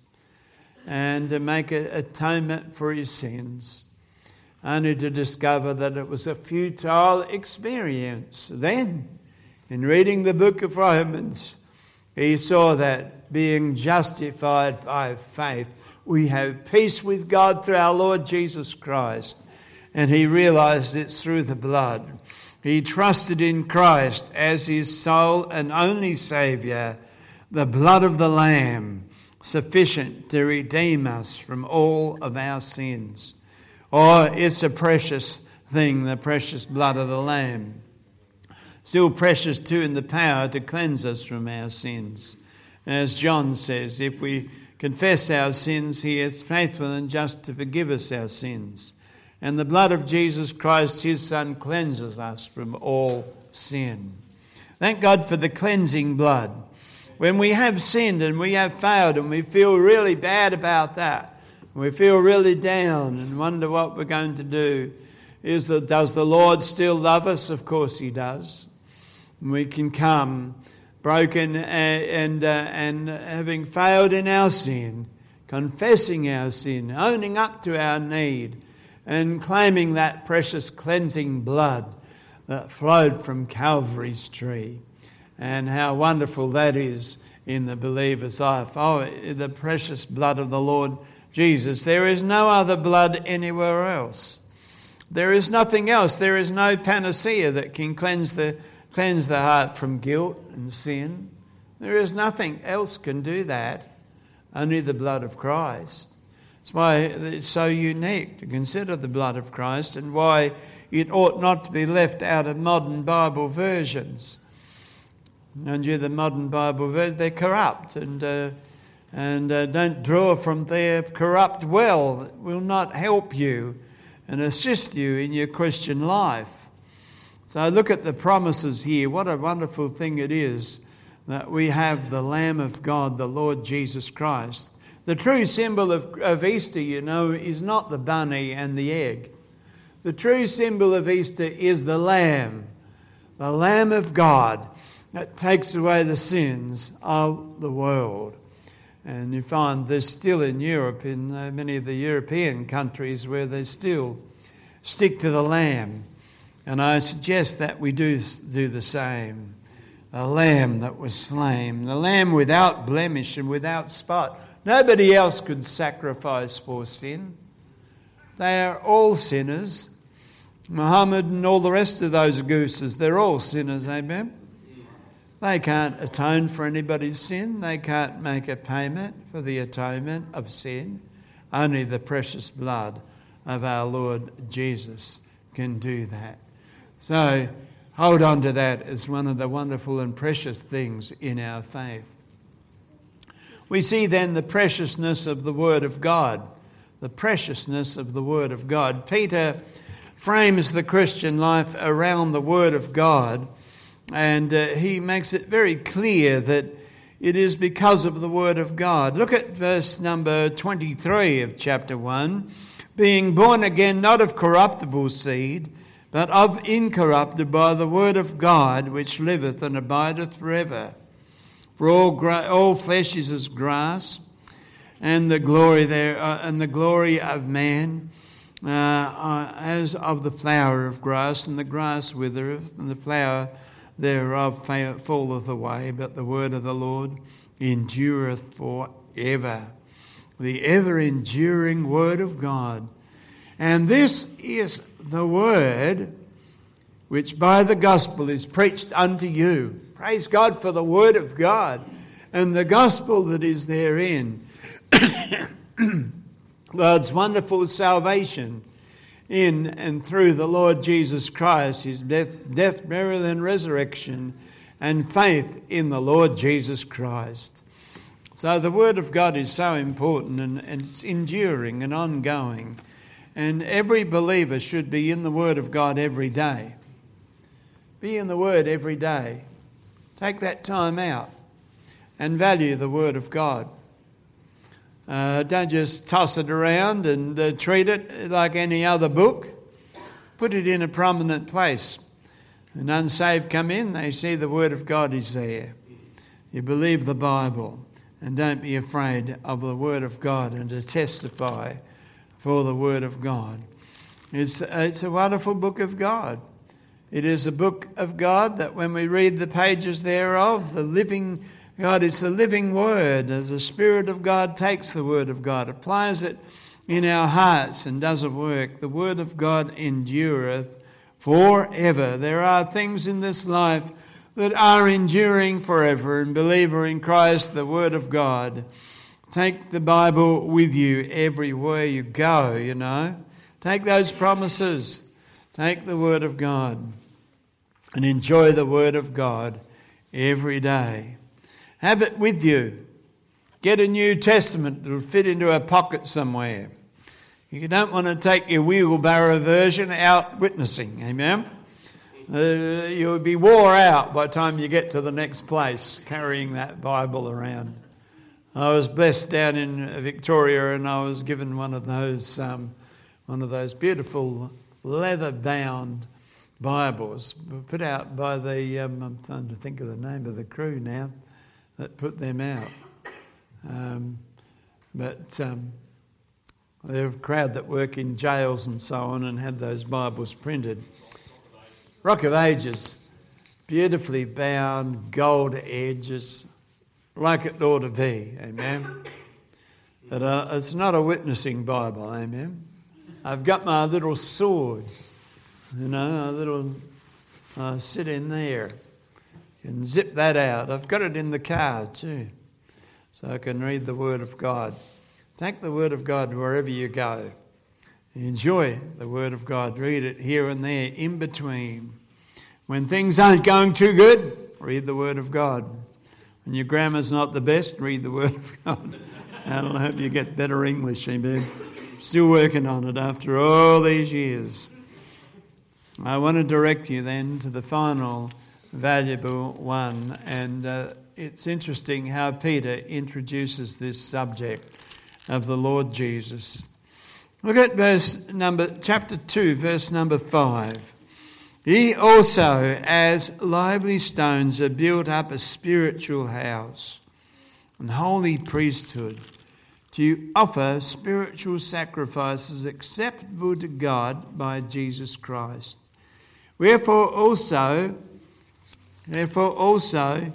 and to make an atonement for his sins, only to discover that it was a futile experience. Then, in reading the book of Romans, he saw that being justified by faith, we have peace with God through our Lord Jesus Christ. And he realized it's through the blood. He trusted in Christ as his sole and only Saviour, the blood of the Lamb, sufficient to redeem us from all of our sins. Oh, it's a precious thing, the precious blood of the Lamb. Still precious too in the power to cleanse us from our sins. As John says, if we confess our sins, he is faithful and just to forgive us our sins. And the blood of Jesus Christ, his Son, cleanses us from all sin. Thank God for the cleansing blood. When we have sinned and we have failed and we feel really bad about that, we feel really down and wonder what we're going to do, is that, does the Lord still love us? Of course he does. We can come broken and, and, uh, and having failed in our sin, confessing our sin, owning up to our need, and claiming that precious cleansing blood that flowed from Calvary's tree. And how wonderful that is in the believer's life. Oh, the precious blood of the Lord Jesus. There is no other blood anywhere else. There is nothing else. There is no panacea that can cleanse the cleanse the heart from guilt and sin. There is nothing else can do that. Only the blood of Christ. That's why it's so unique to consider the blood of Christ, and why it ought not to be left out of modern Bible versions. And you, the modern Bible versions, they're corrupt, and uh, and uh, don't draw from their corrupt well. It will not help you and assist you in your Christian life. So look at the promises here. What a wonderful thing it is that we have the Lamb of God, the Lord Jesus Christ. The true symbol of, of Easter, you know, is not the bunny and the egg. The true symbol of Easter is the Lamb, the Lamb of God that takes away the sins of the world. And you find this still in Europe, in uh, many of the European countries, where they still stick to the Lamb. And I suggest that we do do the same. The Lamb that was slain, the Lamb without blemish and without spot. Nobody else could sacrifice for sin. They are all sinners. Muhammad and all the rest of those gooses, they're all sinners, amen? They can't atone for anybody's sin. They can't make a payment for the atonement of sin. Only the precious blood of our Lord Jesus can do that. So hold on to that as one of the wonderful and precious things in our faith. We see then the preciousness of the Word of God. The preciousness of the Word of God. Peter frames the Christian life around the Word of God, and uh, he makes it very clear that it is because of the Word of God. Look at verse number twenty-three of chapter one. Being born again, not of corruptible seed, but of incorruptible, by the word of God, which liveth and abideth forever. For all gra- all flesh is as grass, and the glory there, uh, and the glory of man, uh, uh, as of the flower of grass, and the grass withereth, and the flower thereof falleth away, but the word of the Lord endureth forever. The ever-enduring word of God. And this is the word which by the gospel is preached unto you. Praise God for the word of God and the gospel that is therein. God's wonderful salvation in and through the Lord Jesus Christ, his death, death, burial and resurrection, and faith in the Lord Jesus Christ. So the word of God is so important, and, and it's enduring and ongoing. And every believer should be in the Word of God every day. Be in the Word every day. Take that time out. and value the Word of God. Uh, don't just toss it around and uh, treat it like any other book. Put it in a prominent place. When unsaved come in, they see the Word of God is there. You believe the Bible and don't be afraid of the Word of God and to testify for the Word of God. It's, it's a wonderful book of God. It is a book of God that when we read the pages thereof, the living God, it's the living Word. As the Spirit of God takes the Word of God, applies it in our hearts and does a work. The Word of God endureth forever. There are things in this life that are enduring forever. And believer in Christ, the Word of God. Take the Bible with you everywhere you go, you know. Take those promises. Take the Word of God. And enjoy the Word of God every day. Have it with you. Get a New Testament that will fit into a pocket somewhere. You don't want to take your wheelbarrow version out witnessing, amen? Uh, you'll be wore out by the time you get to the next place carrying that Bible around. I was blessed down in Victoria and I was given one of those um, one of those beautiful leather-bound Bibles put out by the, um, I'm trying to think of the name of the crew now that put them out. Um, but um, they're a crowd that work in jails and so on and had those Bibles printed. Rock of Ages, beautifully bound, gold edges, like it ought to be, amen. But uh, it's not a witnessing Bible, amen. I've got my little sword, you know, a little, uh, sit in there. You can zip that out. I've got it in the car too, so I can read the Word of God. Take the Word of God wherever you go. Enjoy the Word of God. Read it here and there, in between. When things aren't going too good, read the Word of God. When your grammar's not the best, read the Word of God. And I hope you get better English, amen. Still working on it after all these years. I want to direct you then to the final valuable one. And uh, it's interesting how Peter introduces this subject of the Lord Jesus. Look at verse number, chapter two, verse number five. Ye also, as lively stones, are built up a spiritual house, an holy priesthood, to offer spiritual sacrifices acceptable to God by Jesus Christ. Wherefore also, wherefore also,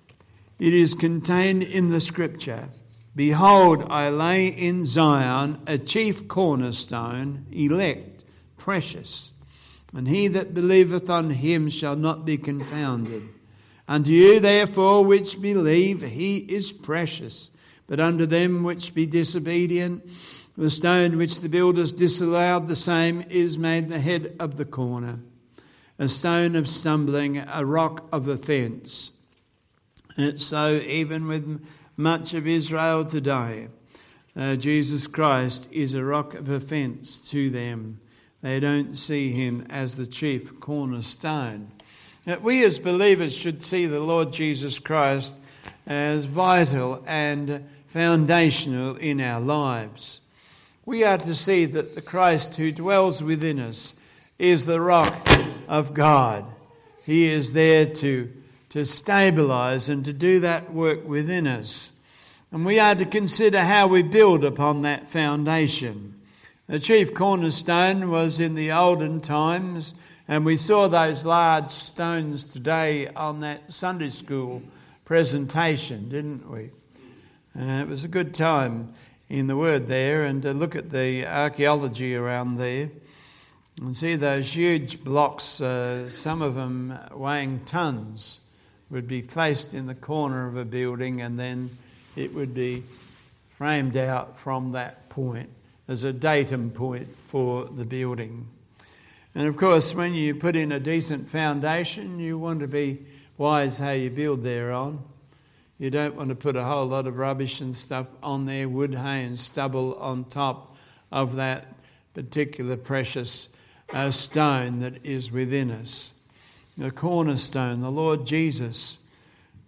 it is contained in the Scripture, Behold, I lay in Zion a chief cornerstone, elect, precious, and he that believeth on him shall not be confounded. Unto you therefore which believe, he is precious. But unto them which be disobedient, the stone which the builders disallowed, the same is made the head of the corner, a stone of stumbling, a rock of offence. And it's so even with much of Israel today. Uh, Jesus Christ is a rock of offence to them. They don't see him as the chief cornerstone. Now, we as believers should see the Lord Jesus Christ as vital and foundational in our lives. We are to see that the Christ who dwells within us is the rock of God. He is there to, to stabilise and to do that work within us. And we are to consider how we build upon that foundation. The chief cornerstone was in the olden times, and we saw those large stones today on that Sunday school presentation, didn't we? Uh, it was a good time in the Word there, and to look at the archaeology around there and see those huge blocks, uh, some of them weighing tons, would be placed in the corner of a building, and then it would be framed out from that point as a datum point for the building. And of course, when you put in a decent foundation, you want to be wise how you build thereon. You don't want to put a whole lot of rubbish and stuff on there, wood, hay and stubble on top of that particular precious uh, stone that is within us. The cornerstone, the Lord Jesus,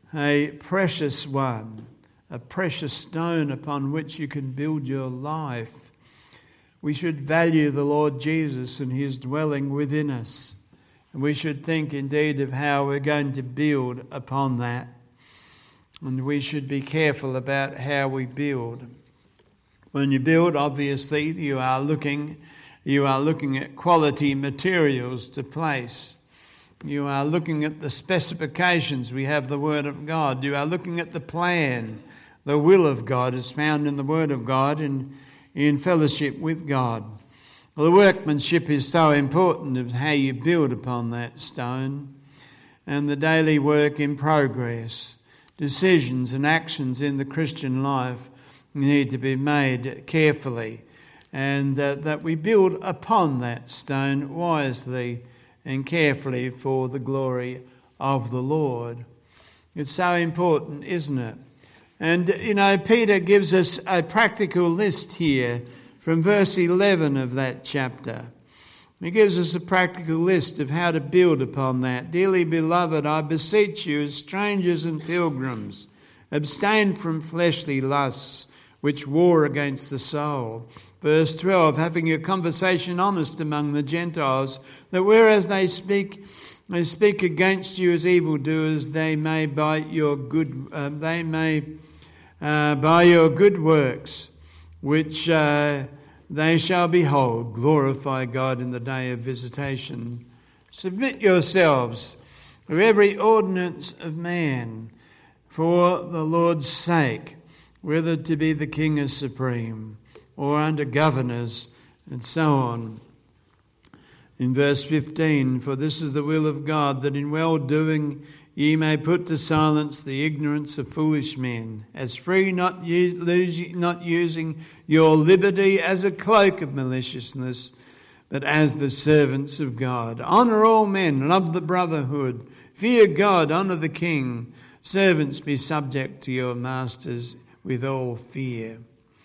a precious one, a precious stone upon which you can build your life. We should value the Lord Jesus and his dwelling within us. And we should think indeed of how we're going to build upon that. And we should be careful about how we build. When you build, obviously, you are looking, you are looking at quality materials to place. You are looking at the specifications. We have the Word of God. You are looking at the plan. The will of God is found in the Word of God and in fellowship with God. Well, the workmanship is so important of how you build upon that stone, and the daily work in progress. Decisions and actions in the Christian life need to be made carefully, and uh, that we build upon that stone wisely and carefully for the glory of the Lord. It's so important, isn't it? And, you know, Peter gives us a practical list here from verse eleven of that chapter. He gives us a practical list of how to build upon that. Dearly beloved, I beseech you as strangers and pilgrims, abstain from fleshly lusts which war against the soul. Verse twelve, having your conversation honest among the Gentiles, that whereas they speak they speak against you as evildoers, they may by your good uh, they may uh, by your good works, which uh, they shall behold, glorify God in the day of visitation. Submit yourselves to every ordinance of man for the Lord's sake, whether to be the king as supreme, or under governors, and so on. In verse fifteen, for this is the will of God, that in well-doing ye may put to silence the ignorance of foolish men, as free, not, use, not using your liberty as a cloak of maliciousness, but as the servants of God. Honour all men, love the brotherhood, fear God, honour the king. Servants, be subject to your masters with all fear.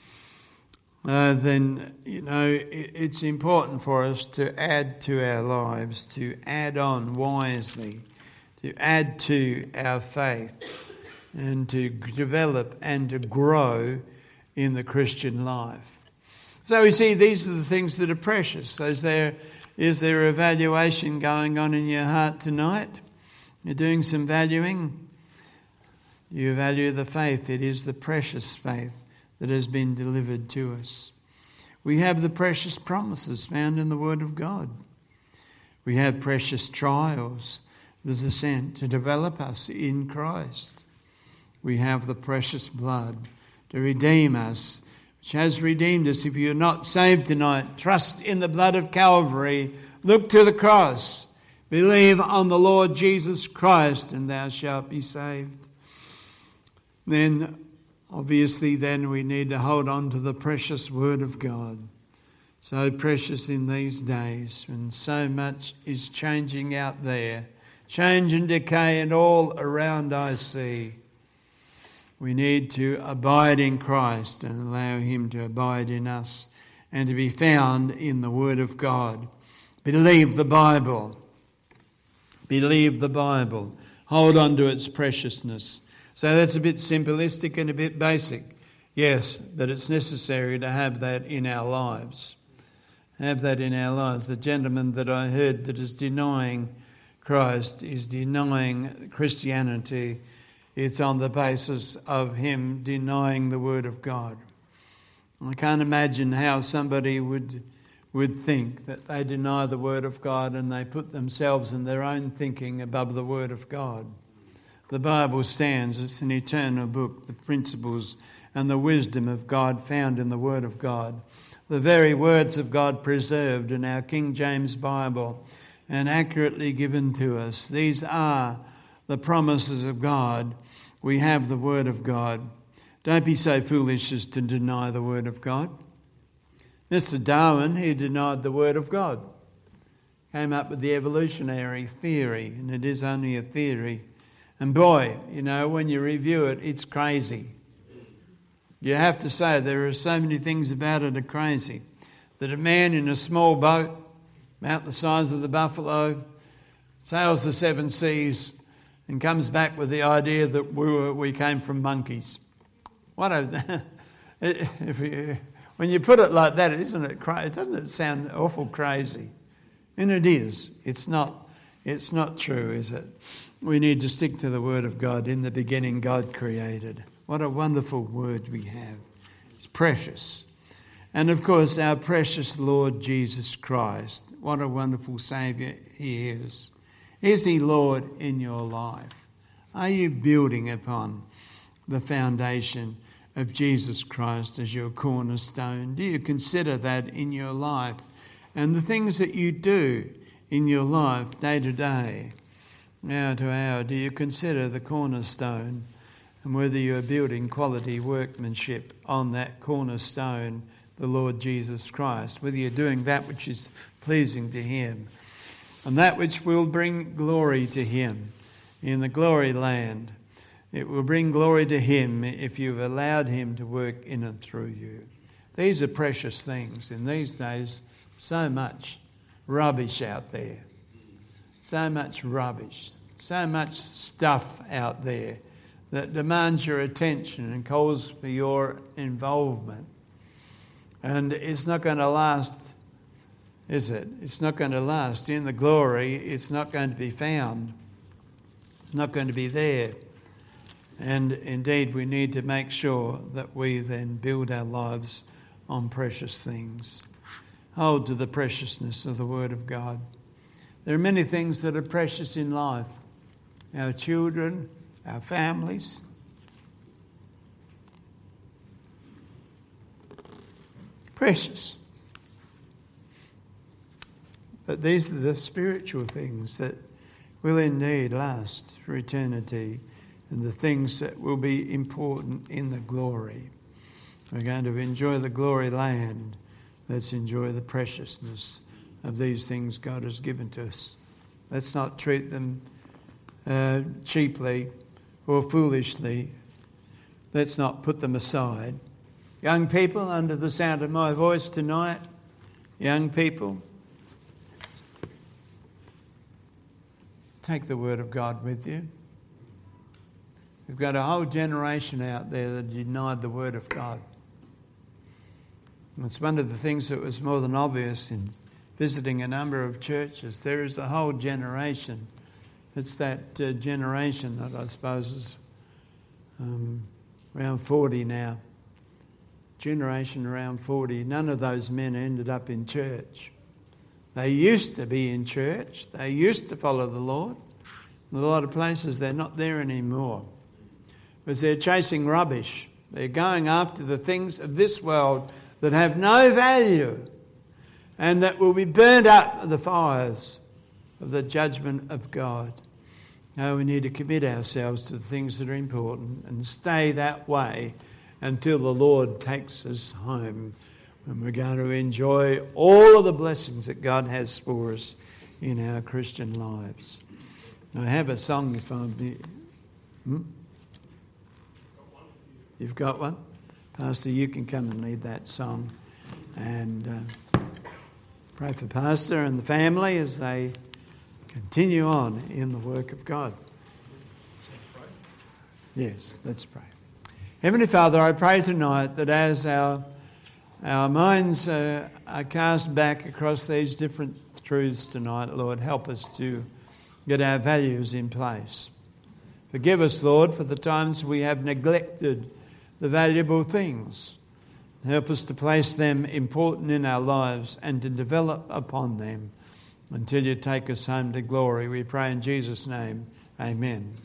Uh, then, you know, it, it's important for us to add to our lives, to add on wisely, to add to our faith, and to develop and to grow in the Christian life. So we see these are the things that are precious. So is there, is there evaluation going on in your heart tonight? You're doing some valuing? You value the faith. It is the precious faith that has been delivered to us. We have the precious promises found in the Word of God. We have precious trials that are sent to develop us in Christ. We have the precious blood to redeem us, which has redeemed us. If you're not saved tonight, trust in the blood of Calvary. Look to the cross. Believe on the Lord Jesus Christ, and thou shalt be saved. Then, obviously, then we need to hold on to the precious Word of God. So precious in these days when so much is changing out there. Change and decay and all around I see. We need to abide in Christ and allow him to abide in us and to be found in the Word of God. Believe the Bible. Believe the Bible. Hold on to its preciousness. So that's a bit simplistic and a bit basic. Yes, but it's necessary to have that in our lives. Have that in our lives. The gentleman that I heard that is denying Christ is denying Christianity. It's on the basis of him denying the Word of God. I can't imagine how somebody would would think that they deny the Word of God and they put themselves and their own thinking above the Word of God. The Bible stands, it's an eternal book, the principles and the wisdom of God found in the Word of God. The very words of God preserved in our King James Bible and accurately given to us. These are the promises of God. We have the Word of God. Don't be so foolish as to deny the Word of God. Mister Darwin, he denied the Word of God. Came up with the evolutionary theory, and it is only a theory. And boy, you know, when you review it, it's crazy. You have to say there are so many things about it that are crazy. That a man in a small boat, about the size of the Buffalo, sails the seven seas and comes back with the idea that we were, we came from monkeys. What a, if you, when you put it like that, isn't it crazy? Doesn't it sound awful crazy? And it is. It's not. It's not true, is it? We need to stick to the Word of God. In the beginning, God created. What a wonderful word we have. It's precious. And of course, our precious Lord Jesus Christ. What a wonderful Saviour He is. Is He Lord in your life? Are you building upon the foundation of Jesus Christ as your cornerstone? Do you consider that in your life? And the things that you do in your life day to day, hour to hour, do you consider the cornerstone and whether you are building quality workmanship on that cornerstone, the Lord Jesus Christ, whether you're doing that which is pleasing to Him and that which will bring glory to Him in the glory land. It will bring glory to Him if you've allowed Him to work in and through you. These are precious things. In these days, so much rubbish out there. So much rubbish. So much stuff out there that demands your attention and calls for your involvement. And it's not going to last, is it? It's not going to last. In the glory, it's not going to be found. It's not going to be there. And indeed, we need to make sure that we then build our lives on precious things. Hold to the preciousness of the Word of God. There are many things that are precious in life. Our children, our families. Precious. But these are the spiritual things that will indeed last for eternity and the things that will be important in the glory. We're going to enjoy the glory land. Let's enjoy the preciousness of these things God has given to us. Let's not treat them uh, cheaply or foolishly. Let's not put them aside. Young people, under the sound of my voice tonight, young people, take the Word of God with you. We've got a whole generation out there that denied the Word of God. And it's one of the things that was more than obvious in visiting a number of churches. There is a whole generation. It's that uh, generation that I suppose is um, around forty now. Generation around forty. None of those men ended up in church. They used to be in church. They used to follow the Lord. In a lot of places they're not there anymore because they're chasing rubbish. They're going after the things of this world that have no value and that will be burned up with the fires of the judgment of God. No, we need to commit ourselves to the things that are important and stay that way until the Lord takes us home, when we're going to enjoy all of the blessings that God has for us in our Christian lives. I have a song if I'm... Hmm? You've got one? Pastor, you can come and lead that song. And uh, pray for Pastor and the family as they continue on in the work of God. Yes, let's pray. Heavenly Father, I pray tonight that as our our minds uh, are cast back across these different truths tonight, Lord, help us to get our values in place. Forgive us, Lord, for the times we have neglected the valuable things. Help us to place them important in our lives and to develop upon them until you take us home to glory. We pray in Jesus' name. Amen.